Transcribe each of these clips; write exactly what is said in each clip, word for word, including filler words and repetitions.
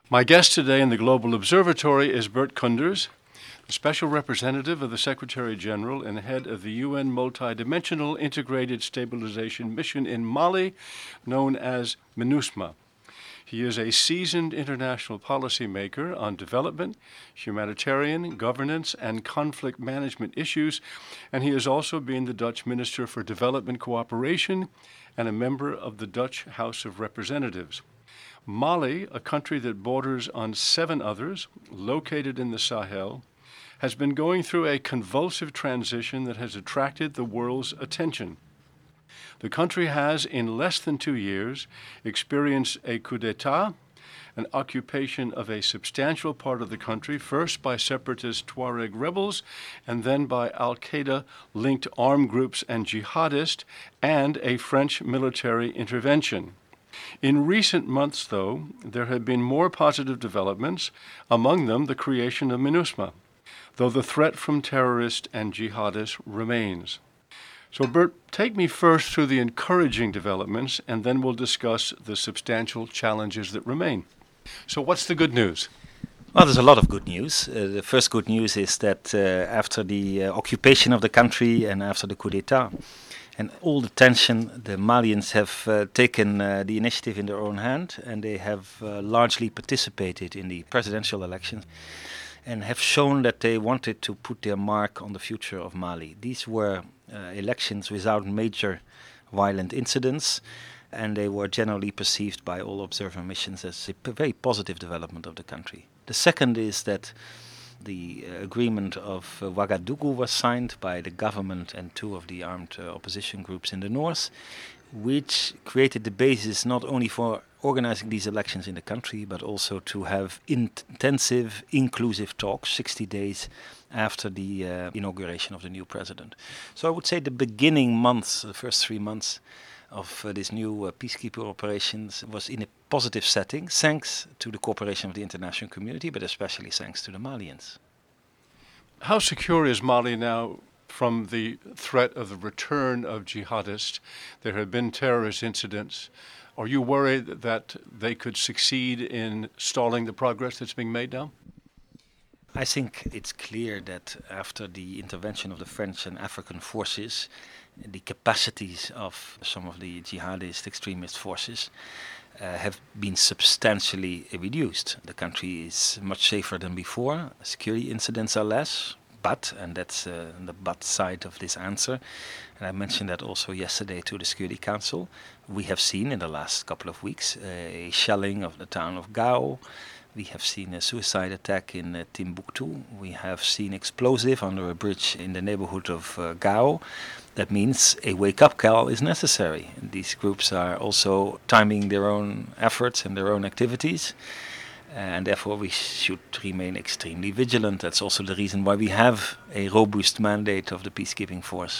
My guest today in the Global Observatory is Bert Koenders, the Special Representative of the Secretary General and head of the U N Multidimensional Integrated Stabilization Mission in Mali, known as MINUSMA. He is a seasoned international policymaker on development, humanitarian, governance, and conflict management issues, and he has also been the Dutch Minister for Development Cooperation and a member of the Dutch House of Representatives. Mali, a country that borders on seven others, located in the Sahel, has been going through a convulsive transition that has attracted the world's attention. The country has, in less than two years, experienced a coup d'etat, an occupation of a substantial part of the country, first by separatist Tuareg rebels, and then by al-Qaeda-linked armed groups and jihadists, and a French military intervention. In recent months, though, there have been more positive developments, among them the creation of MINUSMA, though the threat from terrorists and jihadists remains. So, Bert, take me first through the encouraging developments, and then we'll discuss the substantial challenges that remain. So what's the good news? Well, there's a lot of good news. Uh, the first good news is that uh, after the uh, occupation of the country and after the coup d'etat, and all the tension, the Malians have uh, taken uh, the initiative in their own hand, and they have uh, largely participated in the presidential elections and have shown that they wanted to put their mark on the future of Mali. These were uh, elections without major violent incidents, and they were generally perceived by all observer missions as a p- very positive development of the country. The second is that the uh, agreement of uh, Ouagadougou was signed by the government and two of the armed uh, opposition groups in the north, which created the basis not only for organizing these elections in the country, but also to have in- intensive, inclusive talks sixty days after the uh, inauguration of the new president. So I would say the beginning months, the first three months of uh, this new uh, peacekeeping operations was in a positive setting, thanks to the cooperation of the international community, but especially thanks to the Malians. How secure is Mali now from the threat of the return of jihadists? There have been terrorist incidents. Are you worried that they could succeed in stalling the progress that's being made now? I think it's clear that after the intervention of the French and African forces, the capacities of some of the jihadist extremist forces uh, have been substantially reduced. The country is much safer than before. Security incidents are less, but, and that's uh, the but side of this answer, and I mentioned that also yesterday to the Security Council, we have seen in the last couple of weeks uh, a shelling of the town of Gao. We have seen a suicide attack in uh, Timbuktu. We have seen explosive under a bridge in the neighborhood of uh, Gao. That means a wake-up call is necessary. And these groups are also timing their own efforts and their own activities. And therefore we should remain extremely vigilant. That's also the reason why we have a robust mandate of the peacekeeping force.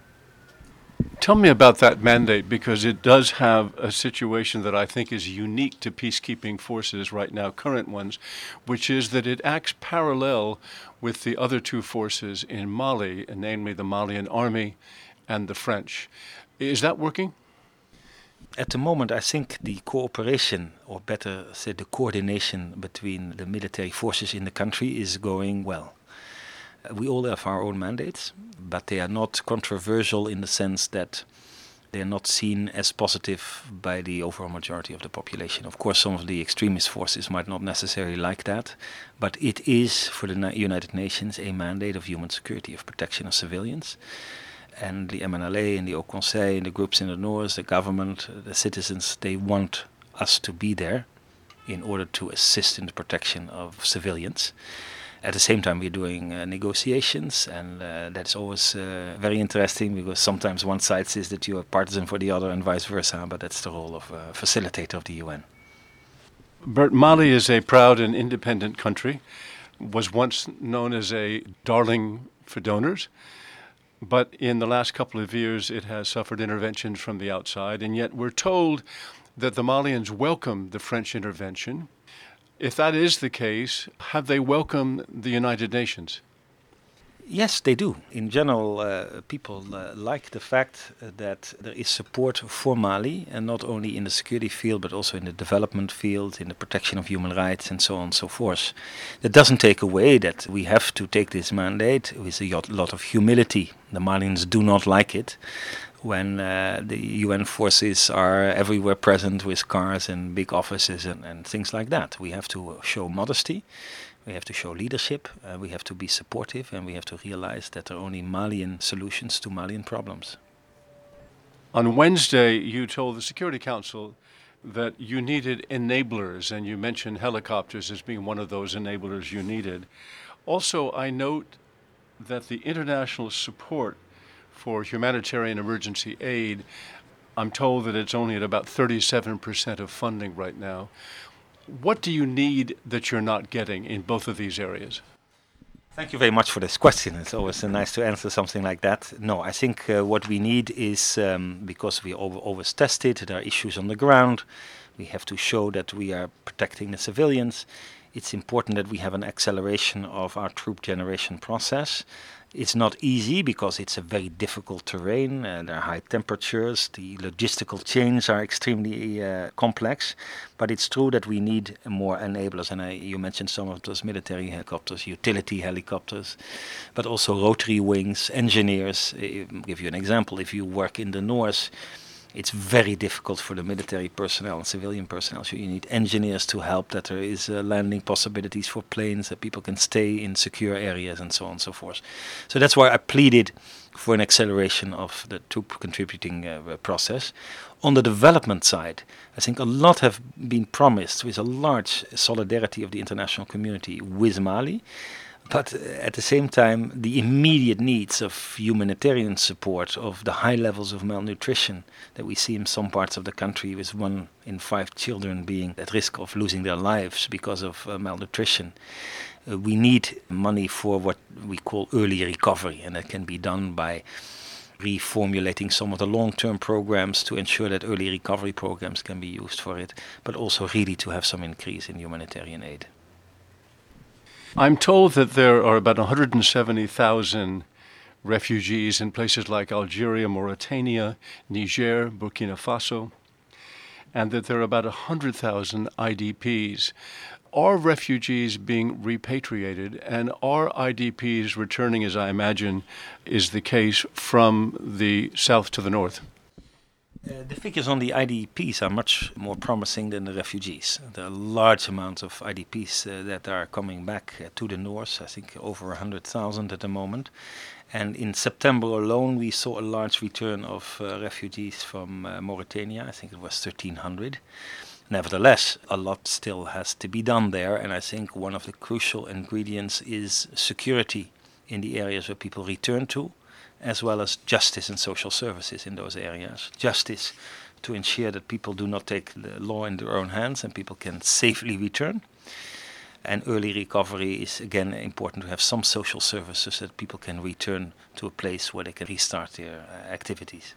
Tell me about that mandate, because it does have a situation that I think is unique to peacekeeping forces right now, current ones, which is that it acts parallel with the other two forces in Mali, namely the Malian army and the French. Is that working? At the moment, I think the cooperation, or better said, the coordination between the military forces in the country is going well. We all have our own mandates, but they are not controversial in the sense that they are not seen as positive by the overall majority of the population. Of course, some of the extremist forces might not necessarily like that, but it is, for the United Nations, a mandate of human security, of protection of civilians. And the M N L A and the Haut Conseil and the groups in the north, the government, the citizens, they want us to be there in order to assist in the protection of civilians. At the same time, we're doing uh, negotiations, and uh, that's always uh, very interesting, because sometimes one side says that you are partisan for the other and vice versa, but that's the role of uh, facilitator of the U N. Bert, Mali is a proud and independent country, was once known as a darling for donors, but in the last couple of years it has suffered interventions from the outside, and yet we're told that the Malians welcomed the French intervention. If that is the case, have they welcomed the United Nations? Yes, they do. In general, uh, people uh, like the fact uh, that there is support for Mali, and not only in the security field, but also in the development field, in the protection of human rights, and so on and so forth. That doesn't take away that we have to take this mandate with a lot of humility. The Malians do not like it when uh, the U N forces are everywhere present with cars and big offices and, and things like that. We have to show modesty. We have to show leadership, uh, we have to be supportive, and we have to realize that there are only Malian solutions to Malian problems. On Wednesday, you told the Security Council that you needed enablers, and you mentioned helicopters as being one of those enablers you needed. Also, I note that the international support for humanitarian emergency aid, I'm told that it's only at about thirty-seven percent of funding right now. What do you need that you're not getting in both of these areas? Thank you very much for this question. It's always uh, nice to answer something like that. No, I think uh, what we need is, um, because we over always tested, there are issues on the ground. We have to show that we are protecting the civilians. It's important that we have an acceleration of our troop generation process. It's not easy because it's a very difficult terrain. Uh, there are high temperatures. The logistical chains are extremely uh, complex. But it's true that we need more enablers. And I, you mentioned some of those military helicopters, utility helicopters, but also rotary wings, engineers. I'll give you an example. If you work in the north, it's very difficult for the military personnel and civilian personnel. So you need engineers to help that there is uh, landing possibilities for planes, that people can stay in secure areas and so on and so forth. So that's why I pleaded for an acceleration of the troop contributing uh, process. On the development side, I think a lot have been promised with a large solidarity of the international community with Mali. But at the same time, the immediate needs of humanitarian support, of the high levels of malnutrition that we see in some parts of the country, with one in five children being at risk of losing their lives because of uh, malnutrition. Uh, we need money for what we call early recovery, and that can be done by reformulating some of the long-term programs to ensure that early recovery programs can be used for it, but also really to have some increase in humanitarian aid. I'm told that there are about one hundred seventy thousand refugees in places like Algeria, Mauritania, Niger, Burkina Faso, and that there are about one hundred thousand I D Ps. Are refugees being repatriated, and are I D Ps returning, as I imagine is the case, from the south to the north? Uh, the figures on the I D Ps are much more promising than the refugees. There are large amounts of I D Ps uh, that are coming back uh, to the north, I think over one hundred thousand at the moment. And in September alone, we saw a large return of uh, refugees from uh, Mauritania. I think it was thirteen hundred. Nevertheless, a lot still has to be done there, and I think one of the crucial ingredients is security in the areas where people return to, as well as justice and social services in those areas. Justice to ensure that people do not take the law in their own hands and people can safely return. And early recovery is again important, to have some social services so that people can return to a place where they can restart their uh, activities.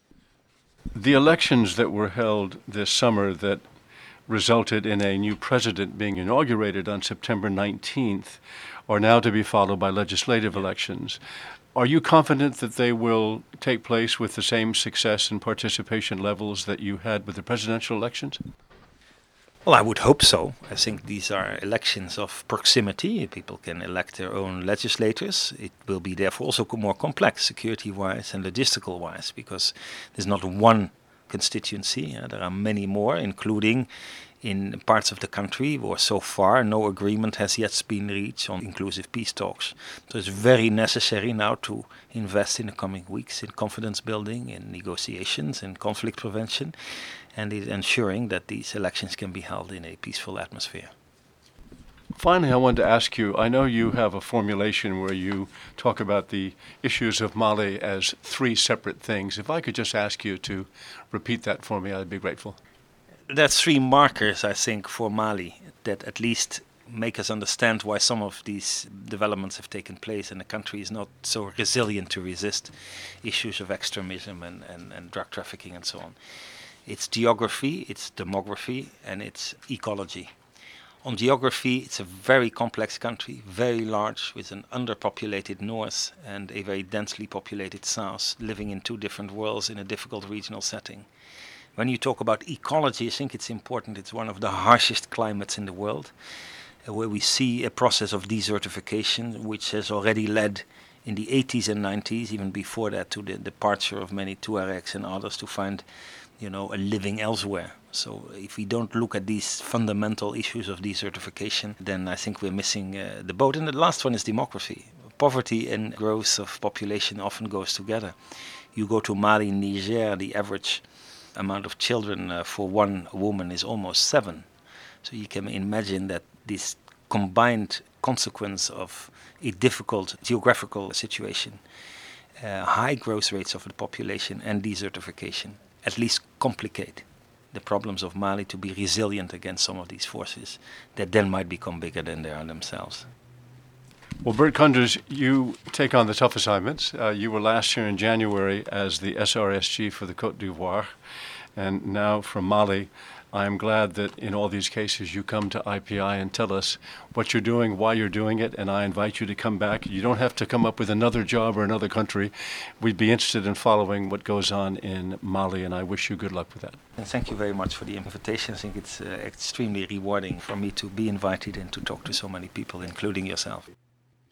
The elections that were held this summer that resulted in a new president being inaugurated on September nineteenth are now to be followed by legislative elections. Are you confident that they will take place with the same success and participation levels that you had with the presidential elections? Well, I would hope so. I think these are elections of proximity. People can elect their own legislators. It will be therefore also more complex, security-wise and logistical-wise, because there's not one constituency. Uh, there are many more, including in parts of the country where so far no agreement has yet been reached on inclusive peace talks. So it's very necessary now to invest in the coming weeks in confidence building, in negotiations, in conflict prevention, and in ensuring that these elections can be held in a peaceful atmosphere. Finally, I wanted to ask you, I know you have a formulation where you talk about the issues of Mali as three separate things. If I could just ask you to repeat that for me, I'd be grateful. That's three markers, I think, for Mali that at least make us understand why some of these developments have taken place and the country is not so resilient to resist issues of extremism and, and, and drug trafficking and so on. It's geography, it's demography, and it's ecology. On geography, it's a very complex country, very large, with an underpopulated north and a very densely populated south, living in two different worlds in a difficult regional setting. When you talk about ecology, I think it's important. It's one of the harshest climates in the world, uh, where we see a process of desertification, which has already led in the eighties and nineties, even before that, to the departure of many Tuaregs and others to find, you know, a living elsewhere. So if we don't look at these fundamental issues of desertification, then I think we're missing uh, the boat. And the last one is demography. Poverty and growth of population often goes together. You go to Mali, Niger, the average amount of children uh, for one woman is almost seven. So you can imagine that this combined consequence of a difficult geographical situation, uh, high growth rates of the population and desertification, at least complicate the problems of Mali to be resilient against some of these forces that then might become bigger than they are themselves. Well, Bert Koenders, you take on the tough assignments. Uh, you were last here in January as the S R S G for the Côte d'Ivoire, and now from Mali. I am glad that in all these cases you come to I P I and tell us what you're doing, why you're doing it, and I invite you to come back. You don't have to come up with another job or another country. We'd be interested in following what goes on in Mali, and I wish you good luck with that. And thank you very much for the invitation. I think it's uh, extremely rewarding for me to be invited and to talk to so many people, including yourself.